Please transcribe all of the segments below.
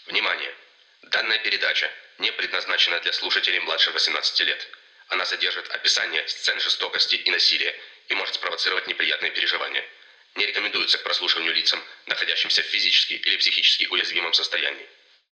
Внимание! Данная передача не предназначена для слушателей младше 18 лет. Она содержит описание сцен жестокости и насилия и может спровоцировать неприятные переживания. Не рекомендуется к прослушиванию лицам, находящимся в физически или психически уязвимом состоянии.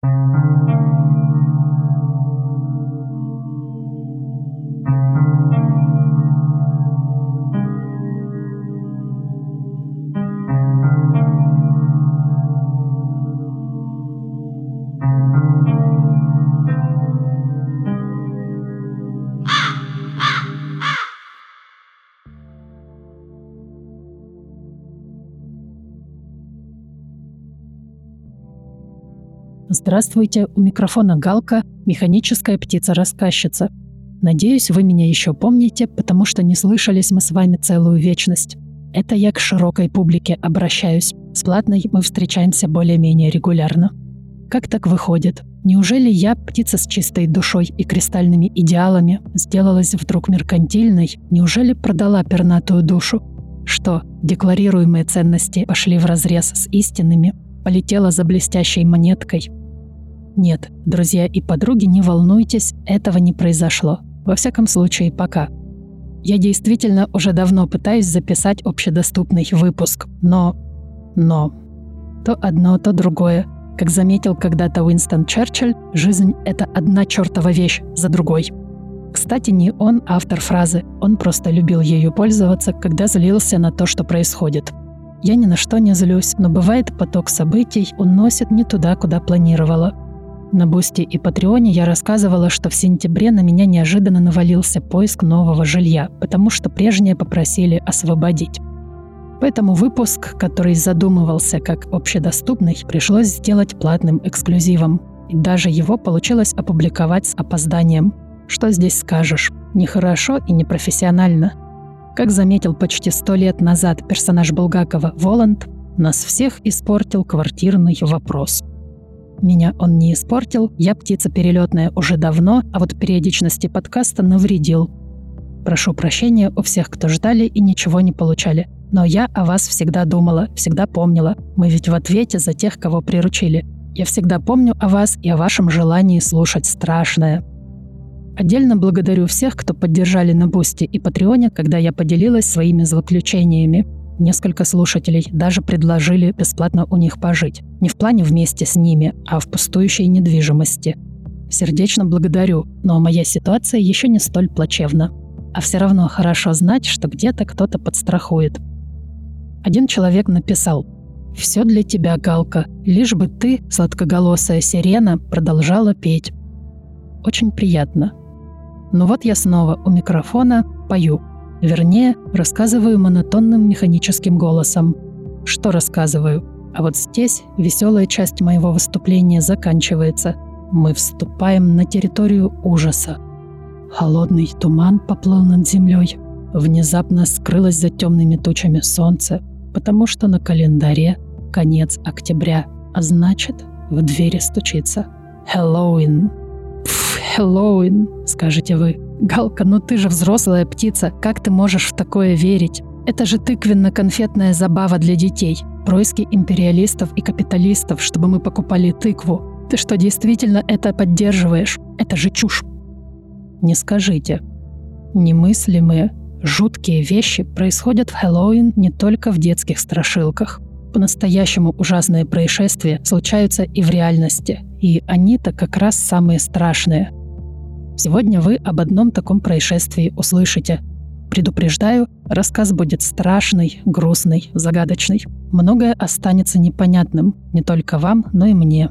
Здравствуйте, у микрофона Галка, механическая птица-рассказчица. Надеюсь, вы меня еще помните, потому что не слышались мы с вами целую вечность. Это я к широкой публике обращаюсь. С платной мы встречаемся более-менее регулярно. Как так выходит? Неужели я, птица с чистой душой и кристальными идеалами, сделалась вдруг меркантильной? Неужели продала пернатую душу? Что, декларируемые ценности пошли вразрез с истинными? Полетела за блестящей монеткой? Нет, друзья и подруги, не волнуйтесь, этого не произошло. Во всяком случае, пока. Я действительно уже давно пытаюсь записать общедоступный выпуск, но... То одно, то другое. Как заметил когда-то Уинстон Черчилль, жизнь — это одна чертова вещь за другой. Кстати, не он автор фразы, он просто любил ею пользоваться, когда злился на то, что происходит. Я ни на что не злюсь, но бывает, поток событий уносит не туда, куда планировала. На Бусти и Патреоне я рассказывала, что в сентябре на меня неожиданно навалился поиск нового жилья, потому что прежнее попросили освободить. Поэтому выпуск, который задумывался как общедоступный, пришлось сделать платным эксклюзивом. И даже его получилось опубликовать с опозданием. Что здесь скажешь? Нехорошо и непрофессионально. Как заметил почти 100 лет назад персонаж Булгакова Воланд, нас всех испортил квартирный вопрос. Меня он не испортил, я птица перелетная уже давно, а вот периодичности подкаста навредил. Прошу прощения у всех, кто ждали и ничего не получали. Но я о вас всегда думала, всегда помнила. Мы ведь в ответе за тех, кого приручили. Я всегда помню о вас и о вашем желании слушать страшное. Отдельно благодарю всех, кто поддержали на Бусти и Патреоне, когда я поделилась своими злоключениями. Несколько слушателей даже предложили бесплатно у них пожить. Не в плане вместе с ними, а в пустующей недвижимости. Сердечно благодарю, но моя ситуация еще не столь плачевна. А все равно хорошо знать, что где-то кто-то подстрахует. Один человек написал: «Все для тебя, Галка, лишь бы ты, сладкоголосая сирена, продолжала петь». Очень приятно. Но вот я снова у микрофона пою. Вернее, рассказываю монотонным механическим голосом. Что рассказываю? А вот здесь веселая часть моего выступления заканчивается. Мы вступаем на территорию ужаса. Холодный туман поплыл над землей. Внезапно скрылось за темными тучами солнце, потому что на календаре конец октября, а значит, в двери стучится Хэллоуин. Хэллоуин, скажете вы. Галка, ну ты же взрослая птица, как ты можешь в такое верить? Это же тыквенно-конфетная забава для детей. Происки империалистов и капиталистов, чтобы мы покупали тыкву. Ты что, действительно это поддерживаешь? Это же чушь. Не скажите. Немыслимые, жуткие вещи происходят в Хэллоуин не только в детских страшилках. По-настоящему ужасные происшествия случаются и в реальности. И они-то как раз самые страшные. Сегодня вы об одном таком происшествии услышите. Предупреждаю, рассказ будет страшный, грустный, загадочный. Многое останется непонятным не только вам, но и мне.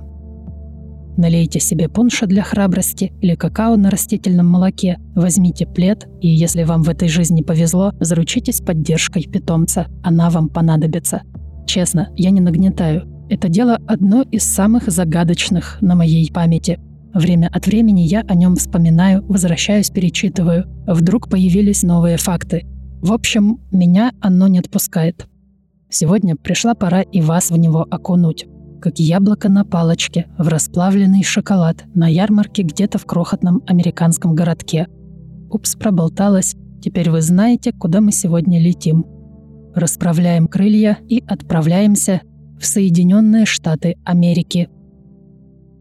Налейте себе пунша для храбрости или какао на растительном молоке, возьмите плед и, если вам в этой жизни повезло, заручитесь поддержкой питомца. Она вам понадобится. Честно, я не нагнетаю. Это дело одно из самых загадочных на моей памяти. Время от времени я о нем вспоминаю, возвращаюсь, перечитываю. Вдруг появились новые факты. В общем, меня оно не отпускает. Сегодня пришла пора и вас в него окунуть. Как яблоко на палочке, в расплавленный шоколад, на ярмарке где-то в крохотном американском городке. Упс, проболталась. Теперь вы знаете, куда мы сегодня летим. Расправляем крылья и отправляемся в Соединенные Штаты Америки.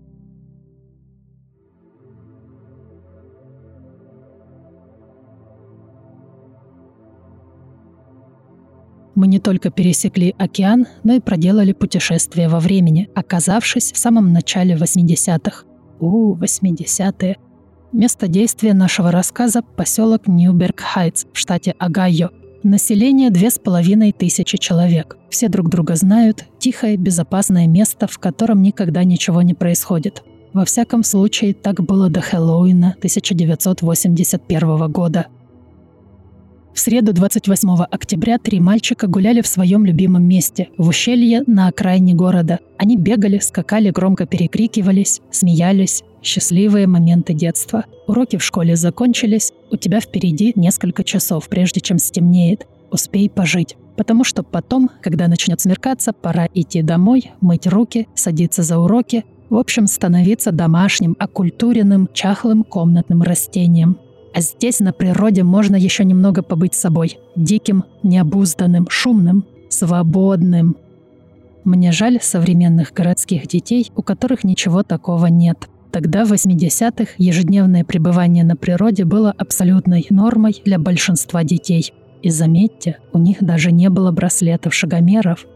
Мы не только пересекли океан, но и проделали путешествие во времени, оказавшись в самом начале 80-х. 80-е. Место действия нашего рассказа – поселок Ньюберг-Хайтс в штате Огайо. Население 2500 человек. Все друг друга знают. Тихое, безопасное место, в котором никогда ничего не происходит. Во всяком случае, так было до Хэллоуина 1981 года. В среду 28 октября 3 мальчика гуляли в своем любимом месте – в ущелье на окраине города. Они бегали, скакали, громко перекрикивались, смеялись. Счастливые моменты детства. Уроки в школе закончились. У тебя впереди несколько часов, прежде чем стемнеет. Успей пожить. Потому что потом, когда начнет смеркаться, пора идти домой, мыть руки, садиться за уроки. В общем, становиться домашним, окультуренным, чахлым комнатным растением. А здесь, на природе, можно еще немного побыть собой. Диким, необузданным, шумным, свободным. Мне жаль современных городских детей, у которых ничего такого нет. Тогда, в 80-х, ежедневное пребывание на природе было абсолютной нормой для большинства детей. И заметьте, у них даже не было браслетов-шагомеров.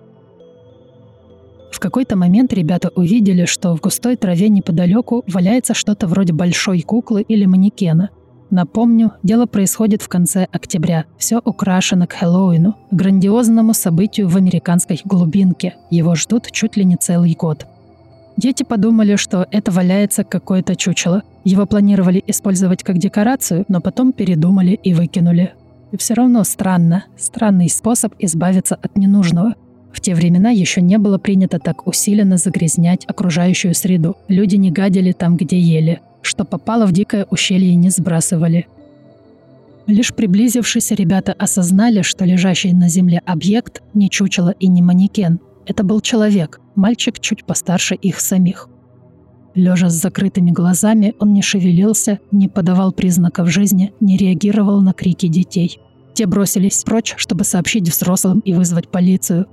В какой-то момент ребята увидели, что в густой траве неподалеку валяется что-то вроде большой куклы или манекена. Напомню, дело происходит в конце октября. Все украшено к Хэллоуину, грандиозному событию в американской глубинке. Его ждут чуть ли не целый год. Дети подумали, что это валяется какое-то чучело. Его планировали использовать как декорацию, но потом передумали и выкинули. И все равно странный способ избавиться от ненужного. В те времена еще не было принято так усиленно загрязнять окружающую среду. Люди не гадили там, где ели. Что попало в дикое ущелье, не сбрасывали. Лишь приблизившись, ребята осознали, что лежащий на земле объект не чучело и не манекен. Это был человек, мальчик чуть постарше их самих. Лежа с закрытыми глазами, он не шевелился, не подавал признаков жизни, не реагировал на крики детей. Те бросились прочь, чтобы сообщить взрослым и вызвать полицию.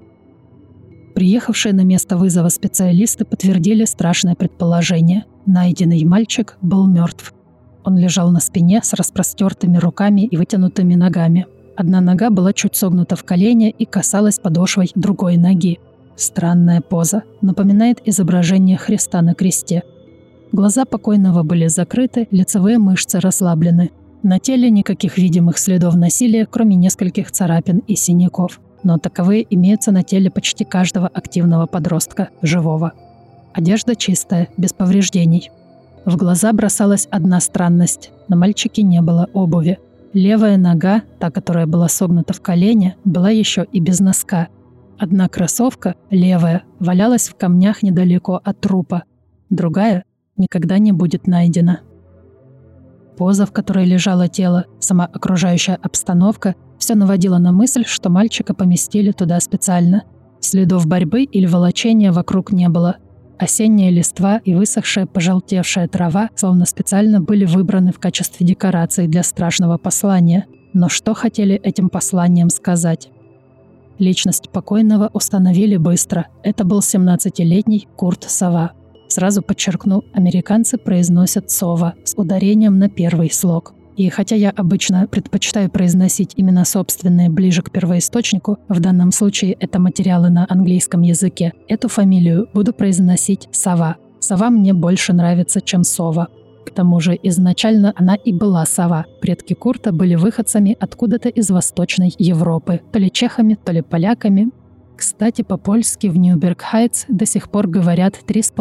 Приехавшие на место вызова специалисты подтвердили страшное предположение. Найденный мальчик был мертв. Он лежал на спине с распростертыми руками и вытянутыми ногами. Одна нога была чуть согнута в колене и касалась подошвой другой ноги. Странная поза. Напоминает изображение Христа на кресте. Глаза покойного были закрыты, лицевые мышцы расслаблены. На теле никаких видимых следов насилия, кроме нескольких царапин и синяков. Но таковые имеются на теле почти каждого активного подростка, живого. Одежда чистая, без повреждений. В глаза бросалась одна странность. На мальчике не было обуви. Левая нога, та, которая была согнута в колене, была еще и без носка. Одна кроссовка, левая, валялась в камнях недалеко от трупа. Другая никогда не будет найдена. Поза, в которой лежало тело, сама окружающая обстановка – все наводило на мысль, что мальчика поместили туда специально. Следов борьбы или волочения вокруг не было. Осенняя листва и высохшая пожелтевшая трава словно специально были выбраны в качестве декорации для страшного послания. Но что хотели этим посланием сказать? Личность покойного установили быстро. Это был 17-летний Курт Сова. Сразу подчеркну, американцы произносят «Сова» с ударением на первый слог. И хотя я обычно предпочитаю произносить имена собственные ближе к первоисточнику, в данном случае это материалы на английском языке, эту фамилию буду произносить Сова. Сова мне больше нравится, чем Сова. К тому же изначально она и была сова. Предки Курта были выходцами откуда-то из Восточной Европы, то ли чехами, то ли поляками. Кстати, по-польски в Ньюберг-Хайтс до сих пор говорят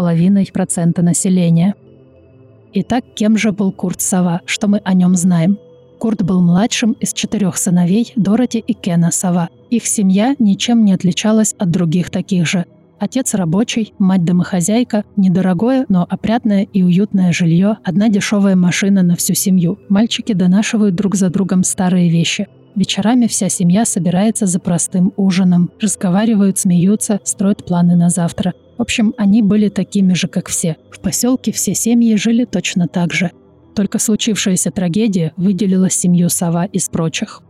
3,5% населения. Итак, кем же был Курт Сова? Что мы о нем знаем? Курт был младшим из 4 сыновей Дороти и Кена Сова. Их семья ничем не отличалась от других таких же. Отец рабочий, мать домохозяйка, недорогое, но опрятное и уютное жилье, одна дешевая машина на всю семью. Мальчики донашивают друг за другом старые вещи. Вечерами вся семья собирается за простым ужином. Разговаривают, смеются, строят планы на завтра. В общем, они были такими же, как все. В поселке все семьи жили точно так же. Только случившаяся трагедия выделила семью Сова из прочих.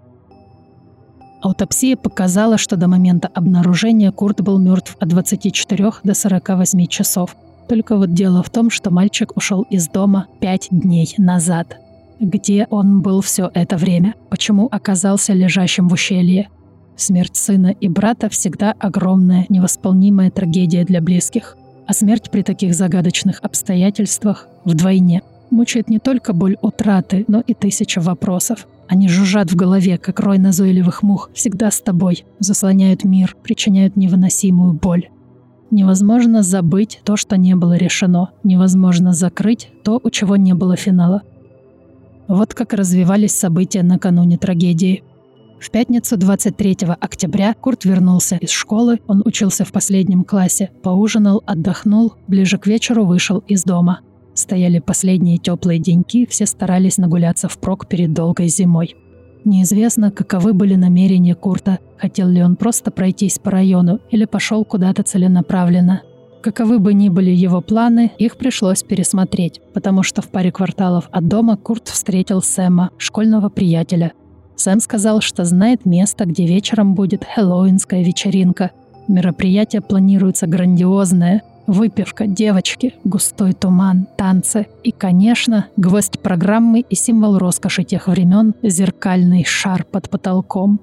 Аутопсия показала, что до момента обнаружения Курт был мертв от 24 до 48 часов. Только вот дело в том, что мальчик ушел из дома 5 дней назад. Где он был все это время? Почему оказался лежащим в ущелье? Смерть сына и брата всегда огромная, невосполнимая трагедия для близких. А смерть при таких загадочных обстоятельствах вдвойне. Мучает не только боль утраты, но и тысяча вопросов. Они жужжат в голове, как рой назойливых мух, всегда с тобой, заслоняют мир, причиняют невыносимую боль. Невозможно забыть то, что не было решено. Невозможно закрыть то, у чего не было финала. Вот как развивались события накануне трагедии. В пятницу 23 октября Курт вернулся из школы, он учился в последнем классе, поужинал, отдохнул, ближе к вечеру вышел из дома. Стояли последние теплые деньки, все старались нагуляться впрок перед долгой зимой. Неизвестно, каковы были намерения Курта, хотел ли он просто пройтись по району или пошел куда-то целенаправленно. Каковы бы ни были его планы, их пришлось пересмотреть, потому что в паре кварталов от дома Курт встретил Сэма, школьного приятеля. Сэм сказал, что знает место, где вечером будет хэллоуинская вечеринка. Мероприятие планируется грандиозное. Выпивка, девочки, густой туман, танцы и, конечно, гвоздь программы и символ роскоши тех времен – зеркальный шар под потолком.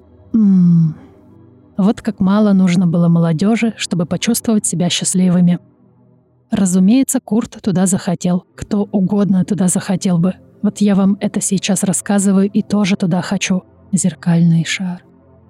Вот как мало нужно было молодежи, чтобы почувствовать себя счастливыми. Разумеется, Курт туда захотел. Кто угодно туда захотел бы. Вот я вам это сейчас рассказываю и тоже туда хочу. Зеркальный шар.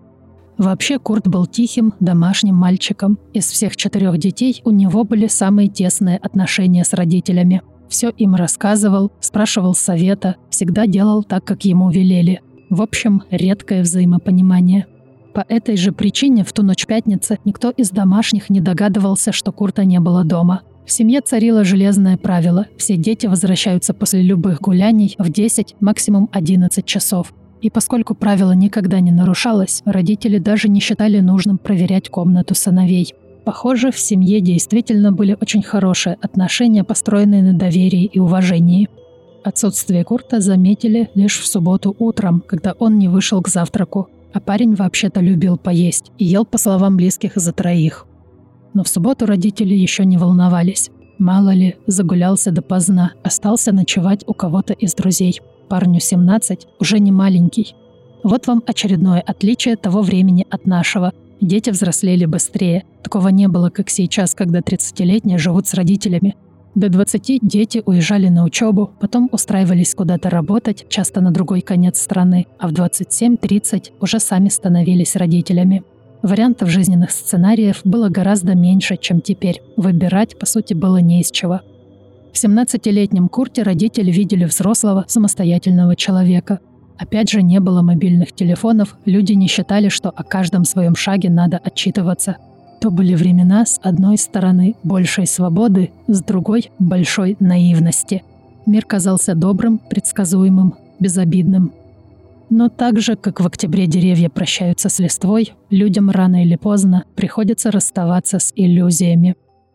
Вообще Курт был тихим, домашним мальчиком. Из всех 4 детей у него были самые тесные отношения с родителями. Все им рассказывал, спрашивал совета, всегда делал так, как ему велели. В общем, редкое взаимопонимание. По этой же причине в ту ночь пятницы никто из домашних не догадывался, что Курта не было дома. В семье царило железное правило – все дети возвращаются после любых гуляний в 10, максимум 11 часов. И поскольку правило никогда не нарушалось, родители даже не считали нужным проверять комнату сыновей. Похоже, в семье действительно были очень хорошие отношения, построенные на доверии и уважении. Отсутствие Курта заметили лишь в субботу утром, когда он не вышел к завтраку. А парень вообще-то любил поесть и ел, по словам близких, за 3. Но в субботу родители еще не волновались. Мало ли, загулялся допоздна, остался ночевать у кого-то из друзей. Парню 17, уже не маленький. Вот вам очередное отличие того времени от нашего. Дети взрослели быстрее. Такого не было, как сейчас, когда 30-летние живут с родителями. До 20 дети уезжали на учебу, потом устраивались куда-то работать, часто на другой конец страны, а в 27-30 уже сами становились родителями. Вариантов жизненных сценариев было гораздо меньше, чем теперь. Выбирать, по сути, было не из чего. В 17-летнем Курте родители видели взрослого, самостоятельного человека. Опять же, не было мобильных телефонов, люди не считали, что о каждом своем шаге надо отчитываться. То были времена, с одной стороны, большей свободы, с другой – большой наивности. Мир казался добрым, предсказуемым, безобидным. Но так же, как в октябре деревья прощаются с листвой, людям рано или поздно приходится расставаться с иллюзиями.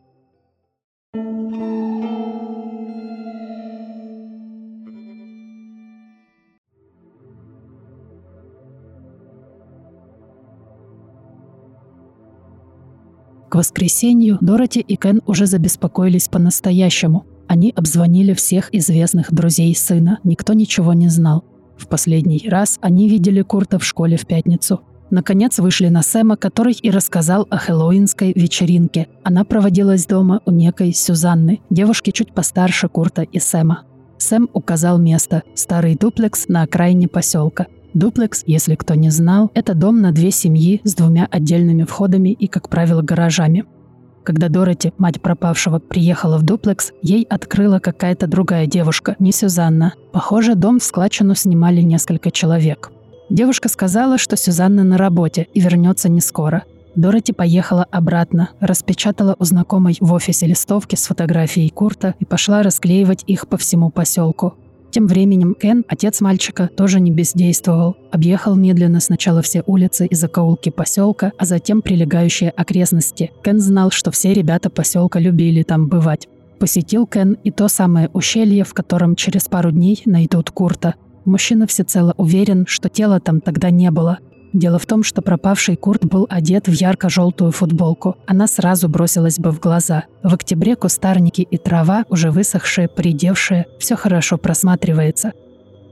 К воскресенью Дороти и Кен уже забеспокоились по-настоящему. Они обзвонили всех известных друзей сына, никто ничего не знал. В последний раз они видели Курта в школе в пятницу. Наконец вышли на Сэма, который и рассказал о хэллоуинской вечеринке. Она проводилась дома у некой Сюзанны, девушки чуть постарше Курта и Сэма. Сэм указал место – старый дуплекс на окраине поселка. Дуплекс, если кто не знал, это дом на 2 семьи с 2 отдельными входами и, как правило, гаражами. Когда Дороти, мать пропавшего, приехала в дуплекс, ей открыла какая-то другая девушка, не Сюзанна. Похоже, дом в складчину снимали несколько человек. Девушка сказала, что Сюзанна на работе и вернется не скоро. Дороти поехала обратно, распечатала у знакомой в офисе листовки с фотографией Курта и пошла расклеивать их по всему поселку. Тем временем Кен, отец мальчика, тоже не бездействовал. Объехал медленно сначала все улицы и закоулки поселка, а затем прилегающие окрестности. Кен знал, что все ребята поселка любили там бывать. Посетил Кен и то самое ущелье, в котором через пару дней найдут Курта. Мужчина всецело уверен, что тела там тогда не было. Дело в том, что пропавший Курт был одет в ярко-желтую футболку. Она сразу бросилась бы в глаза. В октябре кустарники и трава, уже высохшие, поредевшие, все хорошо просматривается.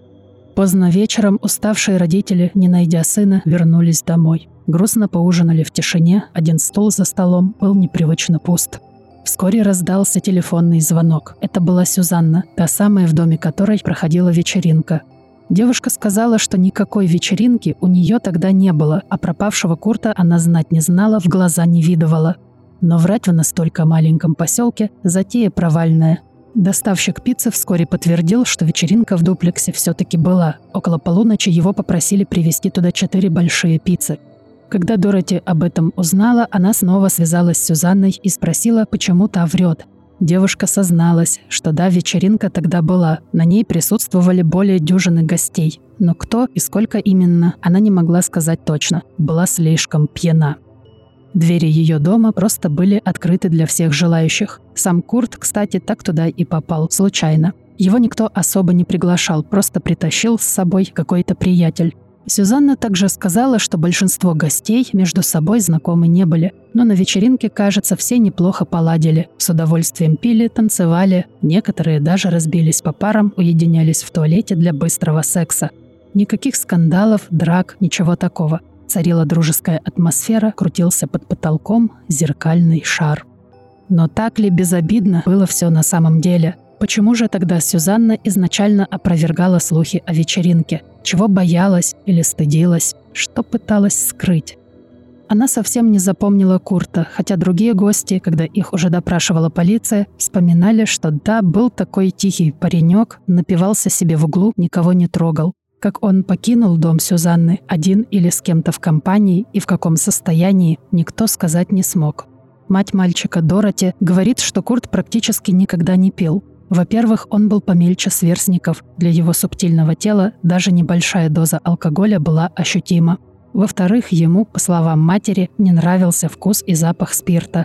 Поздно вечером уставшие родители, не найдя сына, вернулись домой. Грустно поужинали в тишине, один стол за столом был непривычно пуст. Вскоре раздался телефонный звонок. Это была Сюзанна, та самая, в доме которой проходила вечеринка. Девушка сказала, что никакой вечеринки у нее тогда не было, а пропавшего Курта она знать не знала, в глаза не видывала. Но врать в настолько маленьком поселке – затея провальная. Доставщик пиццы вскоре подтвердил, что вечеринка в дуплексе все-таки была. Около полуночи его попросили привезти туда 4 большие пиццы. Когда Дороти об этом узнала, она снова связалась с Сюзанной и спросила, почему та врет. Девушка созналась, что да, вечеринка тогда была, на ней присутствовали более дюжины гостей. Но кто и сколько именно, она не могла сказать точно, была слишком пьяна. Двери ее дома просто были открыты для всех желающих. Сам Курт, кстати, так туда и попал, случайно. Его никто особо не приглашал, просто притащил с собой какой-то приятель. Сюзанна также сказала, что большинство гостей между собой знакомы не были, но на вечеринке, кажется, все неплохо поладили, с удовольствием пили, танцевали, некоторые даже разбились по парам, уединялись в туалете для быстрого секса. Никаких скандалов, драк, ничего такого. Царила дружеская атмосфера, крутился под потолком зеркальный шар. Но так ли безобидно было все на самом деле? Почему же тогда Сюзанна изначально опровергала слухи о вечеринке? Чего боялась или стыдилась? Что пыталась скрыть? Она совсем не запомнила Курта, хотя другие гости, когда их уже допрашивала полиция, вспоминали, что да, был такой тихий паренек, напивался себе в углу, никого не трогал. Как он покинул дом Сюзанны, один или с кем-то в компании, и в каком состоянии, никто сказать не смог. Мать мальчика Дороти говорит, что Курт практически никогда не пил. Во-первых, он был помельче сверстников. Для его субтильного тела даже небольшая доза алкоголя была ощутима. Во-вторых, ему, по словам матери, не нравился вкус и запах спирта.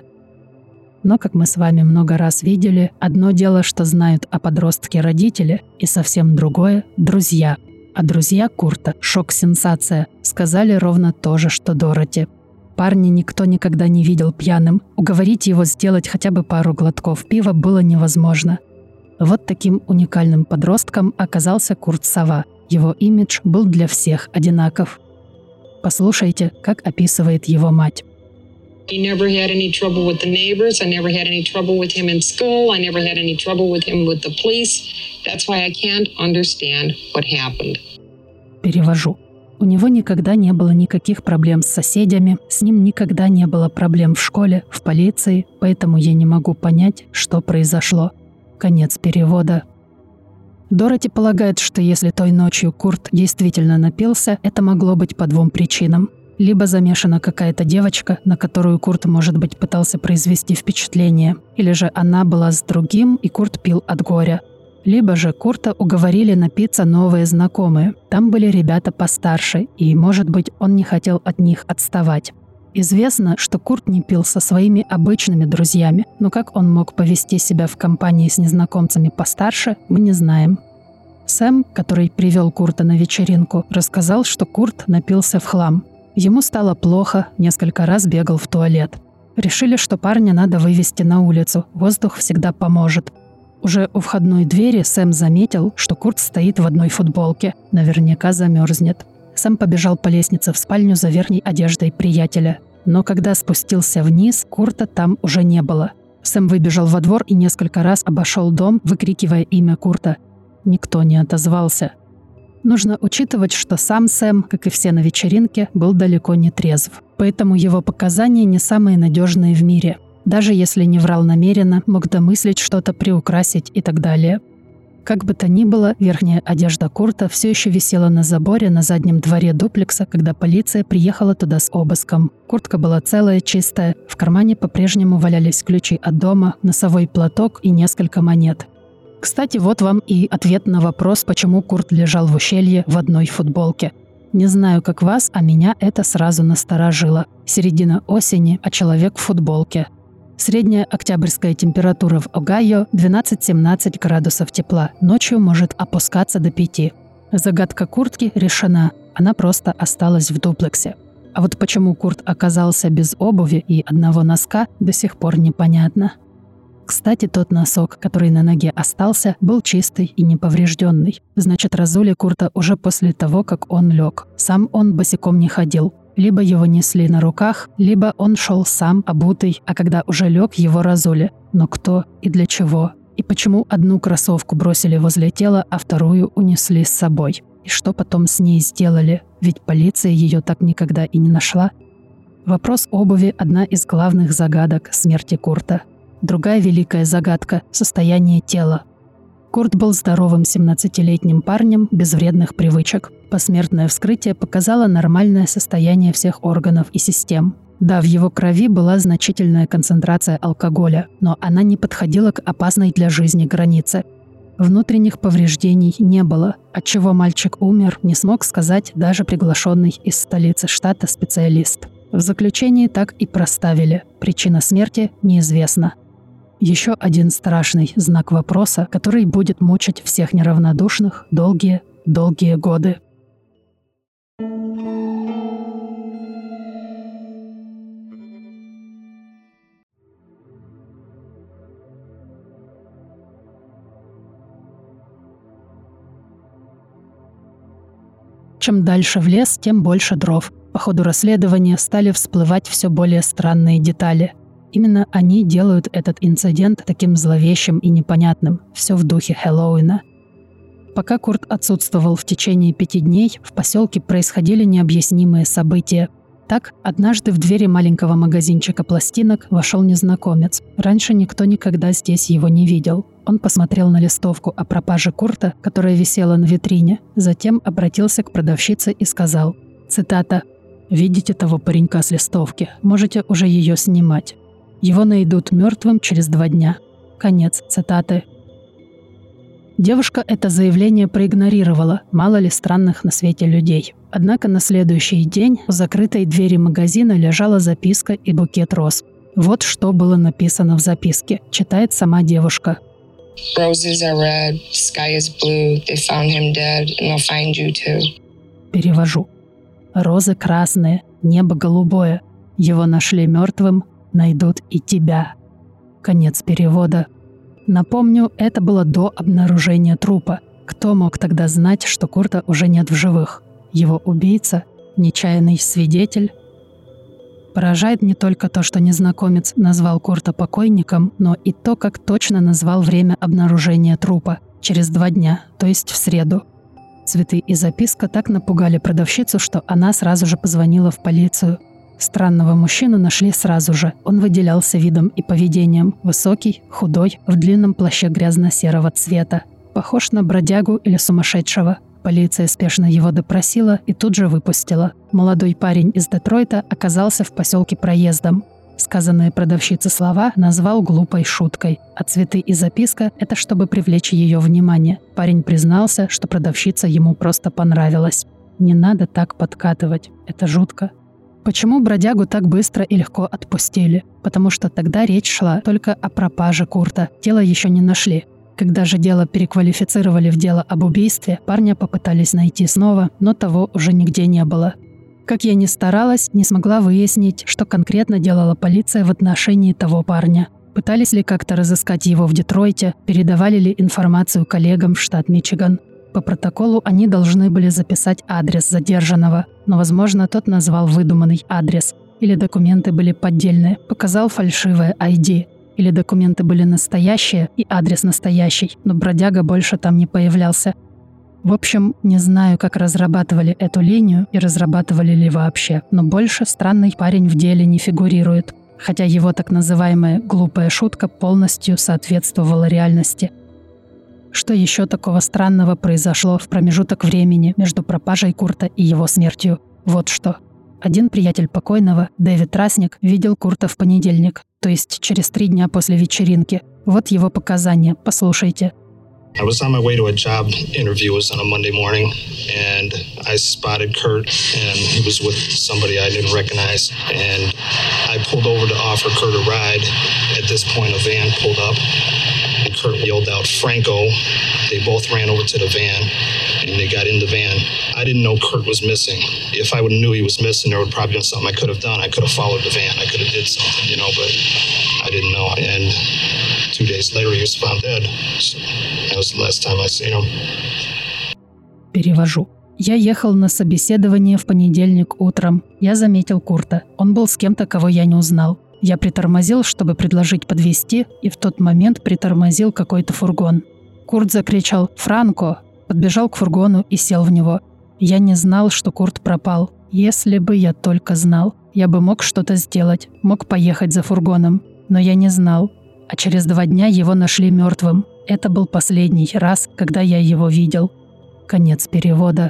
Но, как мы с вами много раз видели, одно дело, что знают о подростке родители, и совсем другое – друзья. А друзья Курта, шок-сенсация, сказали ровно то же, что Дороти. Парня никто никогда не видел пьяным. Уговорить его сделать хотя бы пару глотков пива было невозможно. Вот таким уникальным подростком оказался Курт Сова. Его имидж был для всех одинаков. Послушайте, как описывает его мать. I never had any trouble with the neighbors. I never had any trouble with him in school. I never had any trouble with him with the police. That's why I can't understand what happened. Перевожу. У него никогда не было никаких проблем с соседями, с ним никогда не было проблем в школе, в полиции, поэтому я не могу понять, что произошло. Конец перевода. Дороти полагает, что если той ночью Курт действительно напился, это могло быть по 2 причинам. Либо замешана какая-то девочка, на которую Курт, может быть, пытался произвести впечатление, или же она была с другим, и Курт пил от горя. Либо же Курта уговорили напиться новые знакомые. Там были ребята постарше, и, может быть, он не хотел от них отставать. Известно, что Курт не пил со своими обычными друзьями, но как он мог повести себя в компании с незнакомцами постарше, мы не знаем. Сэм, который привел Курта на вечеринку, рассказал, что Курт напился в хлам. Ему стало плохо, несколько раз бегал в туалет. Решили, что парня надо вывести на улицу, воздух всегда поможет. Уже у входной двери Сэм заметил, что Курт стоит в одной футболке, наверняка замерзнет. Сэм побежал по лестнице в спальню за верхней одеждой приятеля. Но когда спустился вниз, Курта там уже не было. Сэм выбежал во двор и несколько раз обошел дом, выкрикивая имя Курта. Никто не отозвался. Нужно учитывать, что сам Сэм, как и все на вечеринке, был далеко не трезв. Поэтому его показания не самые надежные в мире. Даже если не врал намеренно, мог домыслить что-то, приукрасить и так далее. Как бы то ни было, верхняя одежда Курта все еще висела на заборе на заднем дворе дуплекса, когда полиция приехала туда с обыском. Куртка была целая, чистая, в кармане по-прежнему валялись ключи от дома, носовой платок и несколько монет. Кстати, вот вам и ответ на вопрос, почему Курт лежал в ущелье в одной футболке. Не знаю, как вас, а меня это сразу насторожило. Середина осени, а человек в футболке. Средняя октябрьская температура в Огайо 12-17 градусов тепла. Ночью может опускаться до 5. Загадка куртки решена. Она просто осталась в дуплексе. А вот почему Курт оказался без обуви и одного носка, до сих пор непонятно. Кстати, тот носок, который на ноге остался, был чистый и неповрежденный. Значит, разули Курта уже после того, как он лег. Сам он босиком не ходил. Либо его несли на руках, либо он шел сам, обутый, а когда уже лег, его разули. Но кто и для чего? И почему одну кроссовку бросили возле тела, а вторую унесли с собой? И что потом с ней сделали? Ведь полиция ее так никогда и не нашла. Вопрос обуви – одна из главных загадок смерти Курта. Другая великая загадка – состояние тела. Курт был здоровым 17-летним парнем без вредных привычек. Посмертное вскрытие показало нормальное состояние всех органов и систем. Да, в его крови была значительная концентрация алкоголя, но она не подходила к опасной для жизни границе. Внутренних повреждений не было, отчего мальчик умер, не смог сказать даже приглашенный из столицы штата специалист. В заключении так и проставили. Причина смерти неизвестна. Еще один страшный знак вопроса, который будет мучить всех неравнодушных долгие годы. Чем дальше в лес, тем больше дров. По ходу расследования стали всплывать все более странные детали. Именно они делают этот инцидент таким зловещим и непонятным. Все в духе Хэллоуина. Пока Курт отсутствовал в течение 5 дней, в поселке происходили необъяснимые события. Так, однажды в двери маленького магазинчика пластинок вошел незнакомец. Раньше никто никогда здесь его не видел. Он посмотрел на листовку о пропаже Курта, которая висела на витрине, затем обратился к продавщице и сказал, цитата, «Видите того паренька с листовки? Можете уже ее снимать. Его найдут мертвым через 2 дня». Конец цитаты. Девушка это заявление проигнорировала, мало ли странных на свете людей. Однако на следующий день у закрытой двери магазина лежала записка и букет роз. Вот что было написано в записке, читает сама девушка. Roses are red, sky is blue, they found him dead, and they'll find you too. Перевожу. Розы красные, небо голубое. Его нашли мертвым, найдут и тебя. Конец перевода. Напомню, это было до обнаружения трупа. Кто мог тогда знать, что Курта уже нет в живых? Его убийца? Нечаянный свидетель? Поражает не только то, что незнакомец назвал Курта покойником, но и то, как точно назвал время обнаружения трупа – через 2 дня, то есть в среду. Цветы и записка так напугали продавщицу, что она сразу же позвонила в полицию. Странного мужчину нашли сразу же. Он выделялся видом и поведением. Высокий, худой, в длинном плаще грязно-серого цвета. Похож на бродягу или сумасшедшего. Полиция спешно его допросила и тут же выпустила. Молодой парень из Детройта оказался в поселке проездом. Сказанные продавщице слова назвал глупой шуткой, а цветы и записка – это чтобы привлечь ее внимание. Парень признался, что продавщица ему просто понравилась. Не надо так подкатывать, это жутко. Почему бродягу так быстро и легко отпустили? Потому что тогда речь шла только о пропаже Курта, тело еще не нашли. Когда же дело переквалифицировали в дело об убийстве, парня попытались найти снова, но того уже нигде не было. Как я ни старалась, не смогла выяснить, что конкретно делала полиция в отношении того парня. Пытались ли как-то разыскать его в Детройте, передавали ли информацию коллегам в штат Мичиган. По протоколу они должны были записать адрес задержанного, но, возможно, тот назвал выдуманный адрес. Или документы были поддельные, показал фальшивое ID. Или документы были настоящие и адрес настоящий, но бродяга больше там не появлялся. В общем, не знаю, как разрабатывали эту линию и разрабатывали ли вообще, но больше странный парень в деле не фигурирует, хотя его так называемая «глупая шутка» полностью соответствовала реальности. Что еще такого странного произошло в промежуток времени между пропажей Курта и его смертью? Вот что. Один приятель покойного, Дэвид Трасник, видел Курта в понедельник, то есть через 3 дня после вечеринки. Вот его показания, послушайте. I was on my way to a job interview. It was on a Monday morning, and I spotted Kurt, and he was with somebody I didn't recognize. And I pulled over to offer Kurt a ride. At this point, a van pulled up, and Kurt yelled out, "Franco!" They both ran over to the van, and they got in the van. I didn't know Kurt was missing. If I would have knew he was missing, there would probably been something I could have done. I could have followed the van. I could have did something, but I didn't know. And 2 days later, he was found dead. So that was the last time I seen him. Перевожу. Я ехал на собеседование в понедельник утром. Я заметил Курта. Он был с кем-то, кого я не узнал. Я притормозил, чтобы предложить подвезти, и в тот момент притормозил какой-то фургон. Курт закричал «Франко!», подбежал к фургону и сел в него. Я не знал, что Курт пропал. Если бы я только знал, я бы мог что-то сделать, мог поехать за фургоном. Но я не знал. А через 2 дня его нашли мертвым. Это был последний раз, когда я его видел. Конец перевода.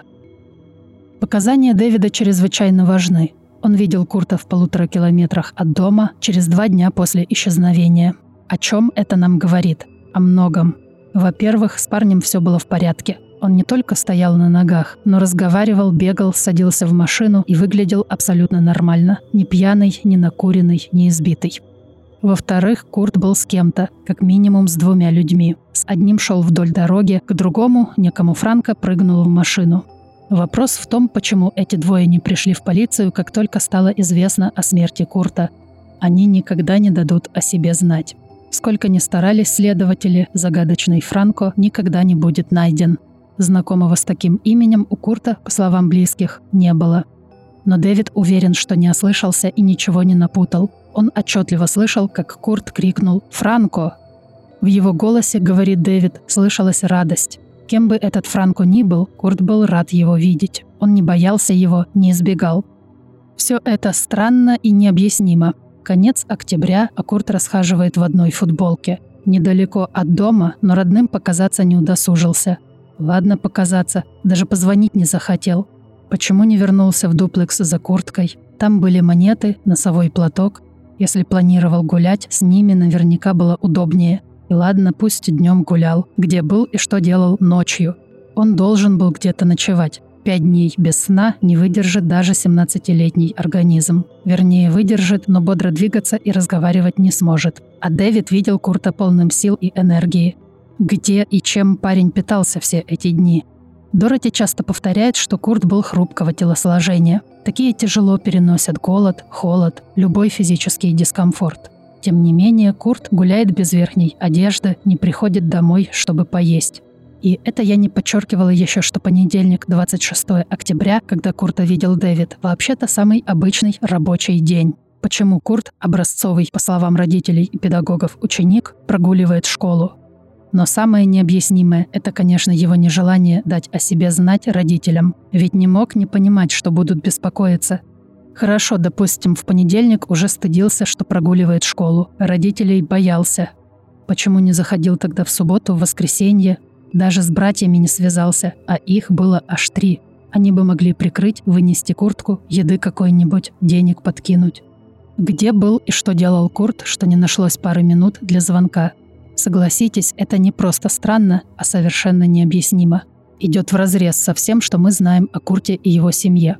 Показания Дэвида чрезвычайно важны. Он видел Курта в 1,5 километрах от дома через 2 дня после исчезновения. О чем это нам говорит? О многом. Во-первых, с парнем все было в порядке. Он не только стоял на ногах, но разговаривал, бегал, садился в машину и выглядел абсолютно нормально. Не пьяный, не накуренный, не избитый. Во-вторых, Курт был с кем-то, как минимум с 2 людьми. С одним шел вдоль дороги, к другому, некому Франко, прыгнул в машину. Вопрос в том, почему эти 2 не пришли в полицию, как только стало известно о смерти Курта. Они никогда не дадут о себе знать. Сколько ни старались следователи, загадочный Франко никогда не будет найден. Знакомого с таким именем у Курта, по словам близких, не было. Но Дэвид уверен, что не ослышался и ничего не напутал. Он отчетливо слышал, как Курт крикнул «Франко!». В его голосе, говорит Дэвид, слышалась радость. Кем бы этот Франко ни был, Курт был рад его видеть. Он не боялся его, не избегал. Все это странно и необъяснимо. Конец октября, а Курт расхаживает в одной футболке. Недалеко от дома, но родным показаться не удосужился. Ладно показаться, даже позвонить не захотел. Почему не вернулся в дуплекс за курткой? Там были монеты, носовой платок. Если планировал гулять, с ними наверняка было удобнее. И ладно, пусть днем гулял, где был и что делал ночью. Он должен был где-то ночевать. 5 дней без сна не выдержит даже 17-летний организм. Вернее, выдержит, но бодро двигаться и разговаривать не сможет. А Дэвид видел Курта полным сил и энергии. Где и чем парень питался все эти дни? Дороти часто повторяет, что Курт был хрупкого телосложения. Такие тяжело переносят голод, холод, любой физический дискомфорт. Тем не менее, Курт гуляет без верхней одежды, не приходит домой, чтобы поесть. И это я не подчеркивала еще, что понедельник, 26 октября, когда Курта видел Дэвид, вообще-то самый обычный рабочий день. Почему Курт, образцовый, по словам родителей и педагогов, ученик, прогуливает школу? Но самое необъяснимое – это, конечно, его нежелание дать о себе знать родителям. Ведь не мог не понимать, что будут беспокоиться. Хорошо, допустим, в понедельник уже стыдился, что прогуливает школу. Родителей боялся. Почему не заходил тогда в субботу, в воскресенье? Даже с братьями не связался, а их было аж 3. Они бы могли прикрыть, вынести куртку, еды какой-нибудь, денег подкинуть. Где был и что делал Курт, что не нашлось пары минут для звонка? Согласитесь, это не просто странно, а совершенно необъяснимо. Идет вразрез со всем, что мы знаем о Курте и его семье.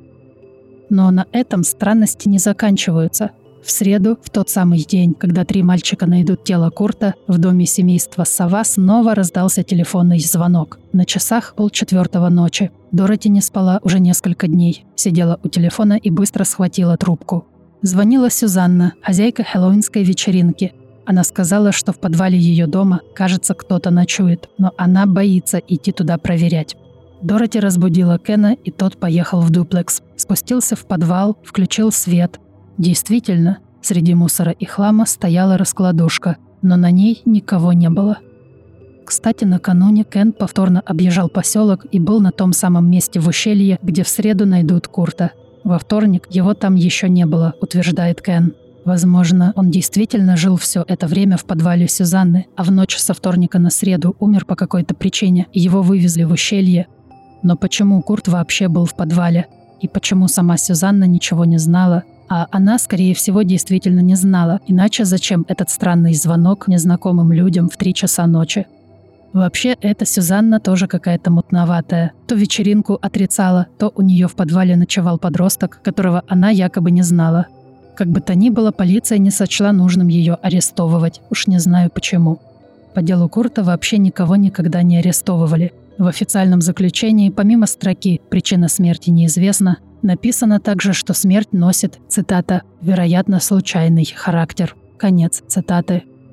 Но на этом странности не заканчиваются. В среду, в тот самый день, когда 3 мальчика найдут тело Курта, в доме семейства Сова снова раздался телефонный звонок. На часах 3:30 ночи. Дороти не спала уже несколько дней. Сидела у телефона и быстро схватила трубку. Звонила Сюзанна, хозяйка хэллоуинской вечеринки. Она сказала, что в подвале ее дома, кажется, кто-то ночует, но она боится идти туда проверять. Дороти разбудила Кена, и тот поехал в дуплекс. Спустился в подвал, включил свет. Действительно, среди мусора и хлама стояла раскладушка, но на ней никого не было. Кстати, накануне Кен повторно объезжал поселок и был на том самом месте в ущелье, где в среду найдут Курта. Во вторник его там еще не было, утверждает Кен. Возможно, он действительно жил все это время в подвале Сюзанны, а в ночь со вторника на среду умер по какой-то причине, и его вывезли в ущелье. Но почему Курт вообще был в подвале? И почему сама Сюзанна ничего не знала? А она, скорее всего, действительно не знала. Иначе зачем этот странный звонок незнакомым людям в 3 часа ночи? Вообще, эта Сюзанна тоже какая-то мутноватая. То вечеринку отрицала, то у нее в подвале ночевал подросток, которого она якобы не знала. Как бы то ни было, полиция не сочла нужным ее арестовывать. Уж не знаю почему. По делу Курта вообще никого никогда не арестовывали. В официальном заключении, помимо строки «Причина смерти неизвестна», написано также, что смерть носит, цитата, «вероятно, случайный характер». Конец цитаты.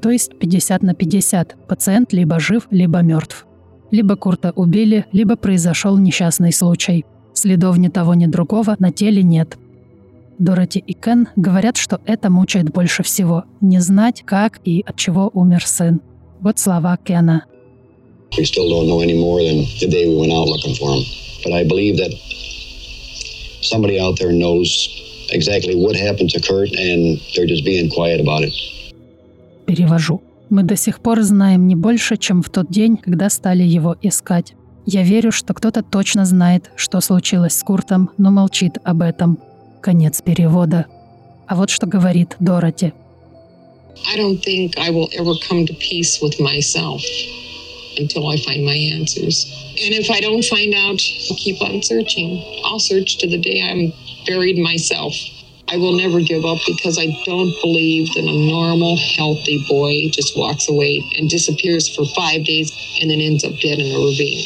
То есть 50 на 50. Пациент либо жив, либо мертв. Либо Курта убили, либо произошел несчастный случай. Следов ни того, ни другого на теле нет. Дороти и Кен говорят, что это мучает больше всего – не знать, как и от чего умер сын. Вот слова Кена. We still don't know any more than the day we went out looking for him. But I believe that somebody out there knows exactly what happened to Kurt, and they're just being quiet about it. Перевожу. Мы до сих пор знаем не больше, чем в тот день, когда стали его искать. Я верю, что кто-то точно знает, что случилось с Куртом, но молчит об этом. Конец перевода. А вот что говорит Дороти. I don't think I will ever come to peace with myself until I find my answers. And if I don't find out, I'll keep on searching. I'll search to the day I'm buried myself. I will never give up because I don't believe that a normal, healthy boy just walks away and disappears for 5 days and then ends up dead in a ravine.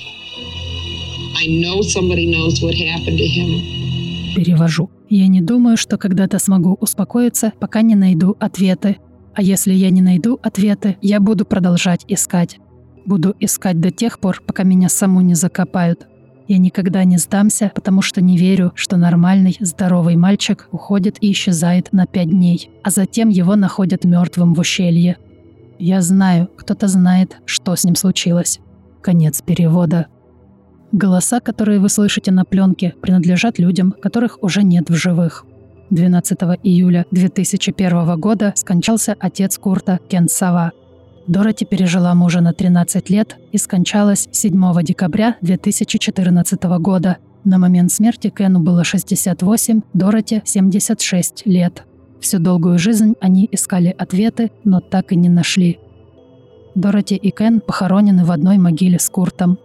I know somebody knows what happened to him. Перевожу. Я не думаю, что когда-то смогу успокоиться, пока не найду ответы. А если я не найду ответы, я буду продолжать искать. Буду искать до тех пор, пока меня саму не закопают. Я никогда не сдамся, потому что не верю, что нормальный, здоровый мальчик уходит и исчезает на 5 дней, а затем его находят мертвым в ущелье. Я знаю, кто-то знает, что с ним случилось. Конец перевода. Голоса, которые вы слышите на пленке, принадлежат людям, которых уже нет в живых. 12 июля 2001 года скончался отец Курта, Кен Сава. Дороти пережила мужа на 13 лет и скончалась 7 декабря 2014 года. На момент смерти Кену было 68, Дороти – 76 лет. Всю долгую жизнь они искали ответы, но так и не нашли. Дороти и Кен похоронены в одной могиле с Куртом.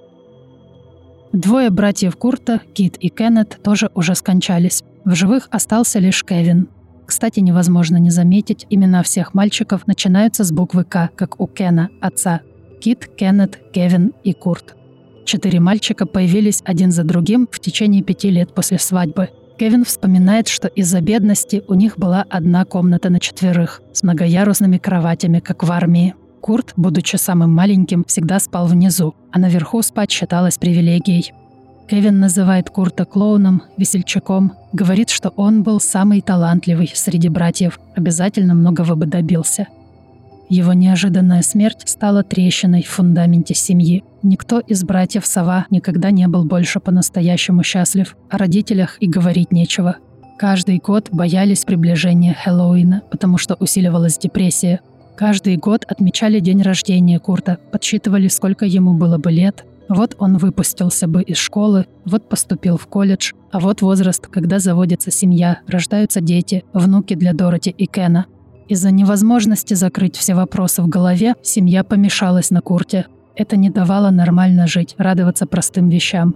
Двое братьев Курта, Кит и Кеннет, тоже уже скончались. В живых остался лишь Кевин. Кстати, невозможно не заметить, имена всех мальчиков начинаются с буквы «К», как у Кена, отца. Кит, Кеннет, Кевин и Курт. 4 мальчика появились один за другим в течение 5 лет после свадьбы. Кевин вспоминает, что из-за бедности у них была одна комната на 4 с многоярусными кроватями, как в армии. Курт, будучи самым маленьким, всегда спал внизу, а наверху спать считалось привилегией. Кевин называет Курта клоуном, весельчаком, говорит, что он был самый талантливый среди братьев, обязательно многого бы добился. Его неожиданная смерть стала трещиной в фундаменте семьи. Никто из братьев Сава никогда не был больше по-настоящему счастлив, о родителях и говорить нечего. Каждый год боялись приближения Хэллоуина, потому что усиливалась депрессия. Каждый год отмечали день рождения Курта, подсчитывали, сколько ему было бы лет. Вот он выпустился бы из школы, вот поступил в колледж, а вот возраст, когда заводится семья, рождаются дети, внуки для Дороти и Кена. Из-за невозможности закрыть все вопросы в голове, семья помешалась на Курте. Это не давало нормально жить, радоваться простым вещам.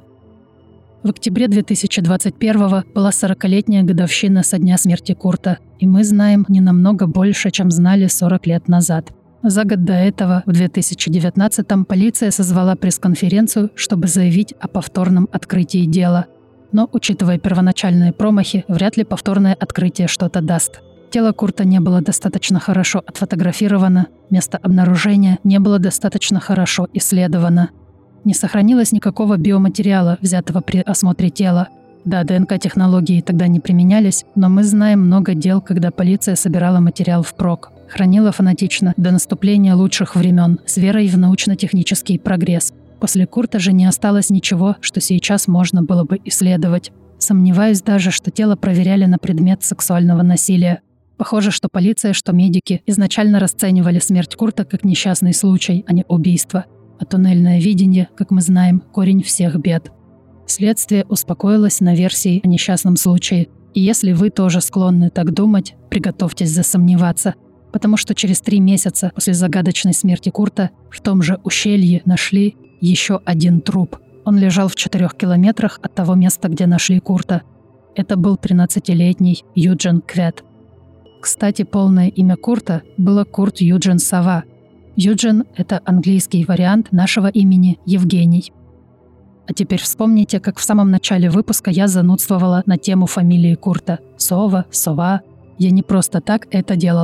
В октябре 2021-го была 40-летняя годовщина со дня смерти Курта, и мы знаем не намного больше, чем знали 40 лет назад. За год до этого, в 2019-м, полиция созвала пресс-конференцию, чтобы заявить о повторном открытии дела. Но, учитывая первоначальные промахи, вряд ли повторное открытие что-то даст. Тело Курта не было достаточно хорошо отфотографировано, место обнаружения не было достаточно хорошо исследовано. Не сохранилось никакого биоматериала, взятого при осмотре тела. Да, ДНК-технологии тогда не применялись, но мы знаем много дел, когда полиция собирала материал впрок. Хранила фанатично до наступления лучших времен, с верой в научно-технический прогресс. После Курта же не осталось ничего, что сейчас можно было бы исследовать. Сомневаюсь даже, что тело проверяли на предмет сексуального насилия. Похоже, что полиция, что медики изначально расценивали смерть Курта как несчастный случай, а не убийство. А туннельное видение, как мы знаем, корень всех бед. Следствие успокоилось на версии о несчастном случае. И если вы тоже склонны так думать, приготовьтесь засомневаться. Потому что через 3 месяца после загадочной смерти Курта в том же ущелье нашли еще один труп. Он лежал в 4 километрах от того места, где нашли Курта. Это был 13-летний Юджин Квет. Кстати, полное имя Курта было Курт Юджин Сава. Юджин – это английский вариант нашего имени Евгений. А теперь вспомните, как в самом начале выпуска я занудствовала на тему фамилии Курта. Сова, Сова. Я не просто так это делала.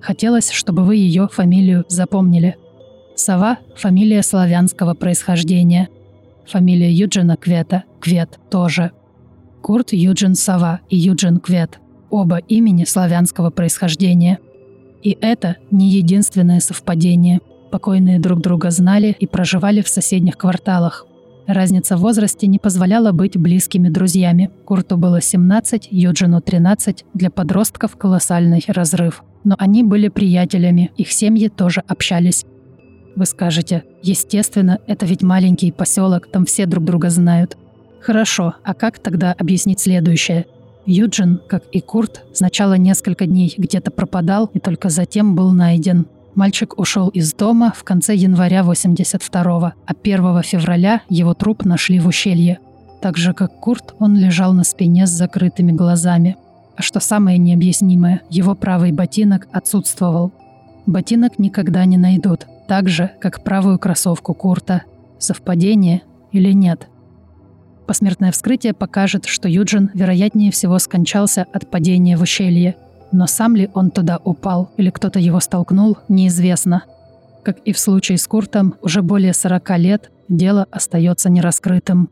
Хотелось, чтобы вы ее фамилию запомнили. Сова – фамилия славянского происхождения. Фамилия Юджина Квета – Квет тоже. Курт Юджин Сова и Юджин Квет – оба имени славянского происхождения. И это не единственное совпадение. Покойные друг друга знали и проживали в соседних кварталах. Разница в возрасте не позволяла быть близкими друзьями. Курту было 17, Юджину 13, для подростков колоссальный разрыв. Но они были приятелями, их семьи тоже общались. Вы скажете, естественно, это ведь маленький поселок, там все друг друга знают. Хорошо, а как тогда объяснить следующее? Юджин, как и Курт, сначала несколько дней где-то пропадал и только затем был найден. Мальчик ушел из дома в конце января 82-го, а 1 февраля его труп нашли в ущелье. Так же, как Курт, он лежал на спине с закрытыми глазами. А что самое необъяснимое, его правый ботинок отсутствовал. Ботинок никогда не найдут, так же, как правую кроссовку Курта. Совпадение или нет? Посмертное вскрытие покажет, что Юджин, вероятнее всего, скончался от падения в ущелье. Но сам ли он туда упал или кто-то его столкнул, неизвестно. Как и в случае с Куртом, уже более 40 лет дело остается нераскрытым.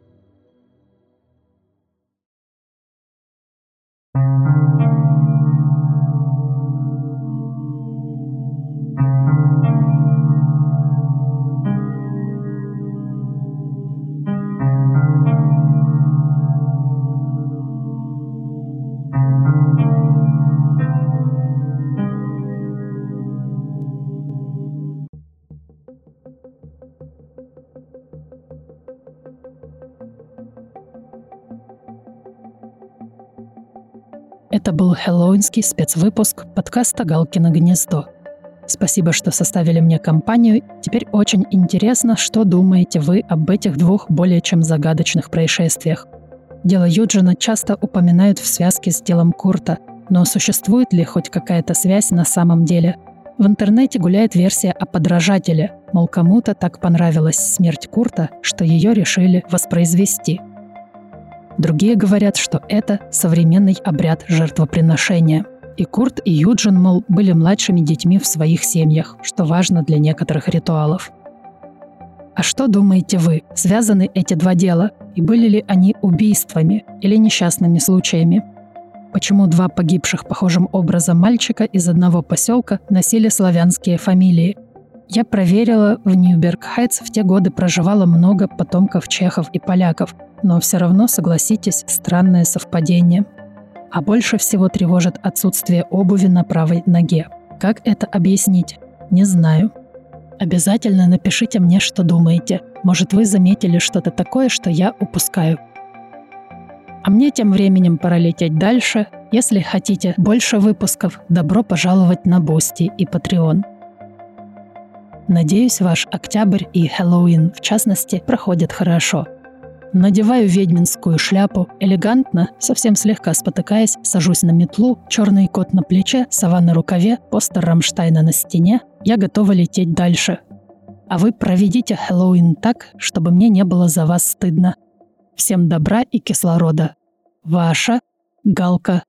Это был хэллоуинский спецвыпуск подкаста «Галкино гнездо». Спасибо, что составили мне компанию. Теперь очень интересно, что думаете вы об этих двух более чем загадочных происшествиях. Дело Юджина часто упоминают в связке с делом Курта, но существует ли хоть какая-то связь на самом деле? В интернете гуляет версия о подражателе, мол, кому-то так понравилась смерть Курта, что ее решили воспроизвести. Другие говорят, что это современный обряд жертвоприношения. И Курт, и Юджин, мол, были младшими детьми в своих семьях, что важно для некоторых ритуалов. А что думаете вы? Связаны эти два дела? И были ли они убийствами или несчастными случаями? Почему два погибших похожим образом мальчика из одного поселка носили славянские фамилии? Я проверила, в Ньюберг-Хайтс в те годы проживало много потомков чехов и поляков, но все равно, согласитесь, странное совпадение. А больше всего тревожит отсутствие обуви на правой ноге. Как это объяснить? Не знаю. Обязательно напишите мне, что думаете. Может, вы заметили что-то такое, что я упускаю. А мне тем временем пора лететь дальше. Если хотите больше выпусков, добро пожаловать на Бусти и Patreon. Надеюсь, ваш октябрь и Хэллоуин, в частности, проходят хорошо. Надеваю ведьминскую шляпу, элегантно, совсем слегка спотыкаясь, сажусь на метлу, черный кот на плече, сова на рукаве, постер Рамштайна на стене. Я готова лететь дальше. А вы проведите Хэллоуин так, чтобы мне не было за вас стыдно. Всем добра и кислорода. Ваша Галка.